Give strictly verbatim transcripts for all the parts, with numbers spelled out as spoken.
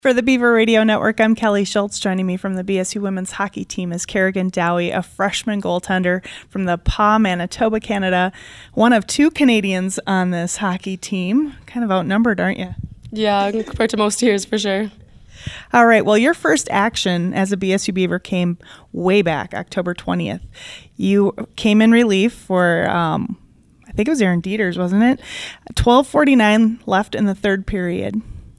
For the Beaver Radio Network, I'm Kelly Schultz. Joining me from the B S U women's hockey team is Kerrigan Dowie, a freshman goaltender from the P A W, Manitoba, Canada. One of two Canadians on this hockey team. Kind of outnumbered, aren't you? Yeah, compared to most years, for sure. All right. Well, your first action as a B S U Beaver came way back, October twentieth. You came in relief for, um, I think it was Aaron Dieters, wasn't it? twelve forty-nine left in the third period.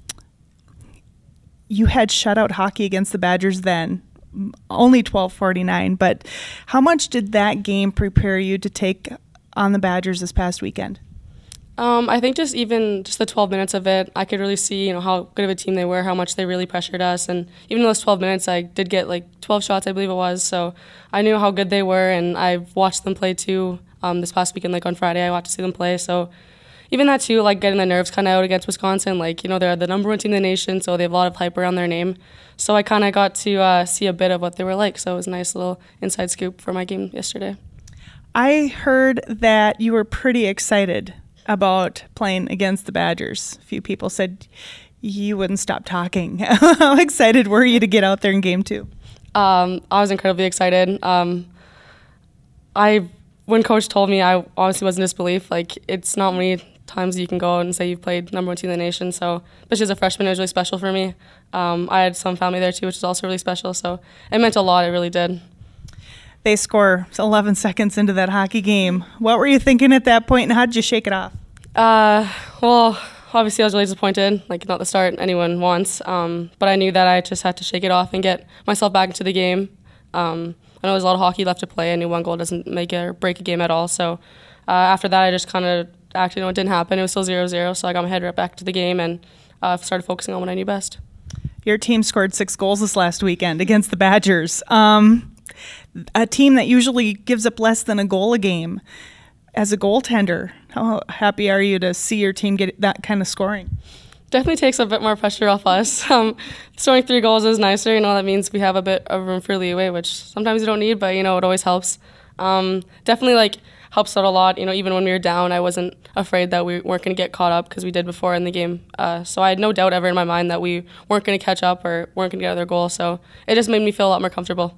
You had shutout hockey against the Badgers then, only twelve forty-nine, but how much did that game prepare you to take on the Badgers this past weekend? Um, I think just even just the twelve minutes of it, I could really see, you know, how good of a team they were, how much they really pressured us, and even those twelve minutes, I did get like twelve shots, I believe it was, so I knew how good they were, and I've watched them play too. Um, this past weekend, like on Friday, I got to see them play, so even that too, like getting the nerves kind of out against Wisconsin, like, you know, they're the number one team in the nation, so they have a lot of hype around their name. So I kind of got to uh, see a bit of what they were like, so it was a nice little inside scoop for my game yesterday. I heard that you were pretty excited about playing against the Badgers. A few people said you wouldn't stop talking. How excited were you to get out there in game two? Um, I was incredibly excited. Um, I, when coach told me, I honestly was in disbelief. Like, it's not many times you can go out and say you've played number one team in the nation. So, especially as a freshman, it was really special for me. Um, I had some family there too, which is also really special. So it meant a lot. It really did. They score eleven seconds into that hockey game. What were you thinking at that point, and how did you shake it off? Uh, well, obviously I was really disappointed. Like, not the start anyone wants. Um, but I knew that I just had to shake it off and get myself back into the game. Um, I know there's a lot of hockey left to play. I knew one goal doesn't make or break a game at all. So uh, after that, I just kind of actually, you know, it didn't happen. It was still zero zero, so I got my head right back to the game and uh, started focusing on what I knew best. Your team scored six goals this last weekend against the Badgers. Um, a team that usually gives up less than a goal a game. As a goaltender, how happy are you to see your team get that kind of scoring? Definitely takes a bit more pressure off us. Um, scoring three goals is nicer. You know, that means we have a bit of room for leeway, which sometimes you don't need, but, you know, it always helps. Um, definitely, like, helps out a lot. You know, even when we were down, I wasn't afraid that we weren't going to get caught up because we did before in the game. Uh, so I had no doubt ever in my mind that we weren't going to catch up or weren't going to get another goal. So it just made me feel a lot more comfortable.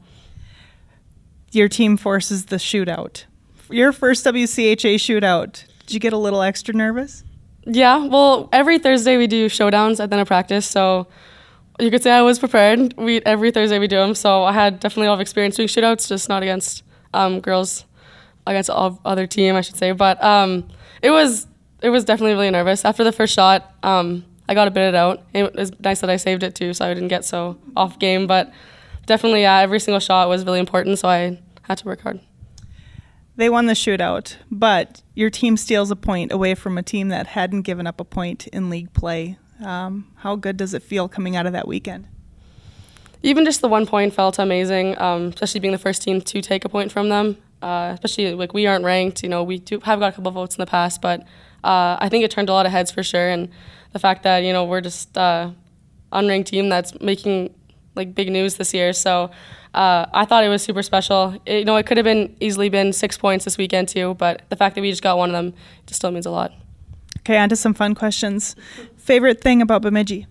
Your team forces the shootout. Your first W C H A shootout, did you get a little extra nervous? Yeah, well, every Thursday we do showdowns at the end of practice, so you could say I was prepared. We Every Thursday we do them, so I had definitely a lot of experience doing shootouts, just not against um, girls, against all other team, I should say. But um, it was it was definitely really nervous. After the first shot, um, I got to bid it out. It was nice that I saved it too, so I didn't get so off game. But definitely, yeah, every single shot was really important, so I had to work hard. They won the shootout, but your team steals a point away from a team that hadn't given up a point in league play. Um, how good does it feel coming out of that weekend? Even just the one point felt amazing, um, especially being the first team to take a point from them. Uh, especially, like, we aren't ranked. You know, we do have got a couple of votes in the past, but uh, I think it turned a lot of heads for sure. And the fact that, you know, we're just uh, unranked team that's making, like, big news this year. So uh, I thought it was super special. It, you know, it could have been easily been six points this weekend too, but the fact that we just got one of them just still means a lot. Okay, on to some fun questions. Favorite thing about Bemidji?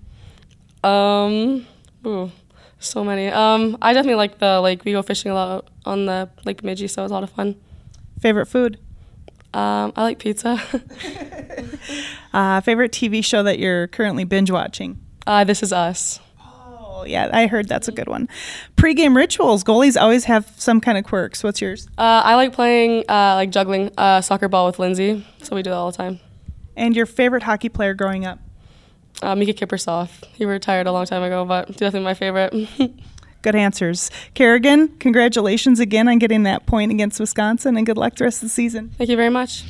Um, ooh, so many. Um, I definitely like the lake. We go fishing a lot on the Lake Bemidji, so it was a lot of fun. Favorite food? Um, I like pizza. uh, favorite T V show that you're currently binge watching? Uh, This Is Us. Oh, yeah, I heard that's a good one. Pre-game rituals. Goalies always have some kind of quirks. What's yours? Uh, I like playing, uh, like juggling uh, soccer ball with Lindsay, so we do that all the time. And your favorite hockey player growing up? Uh, Mika Kippersoff. He retired a long time ago, but definitely my favorite. Good answers. Kerrigan, congratulations again on getting that point against Wisconsin, and good luck the rest of the season. Thank you very much.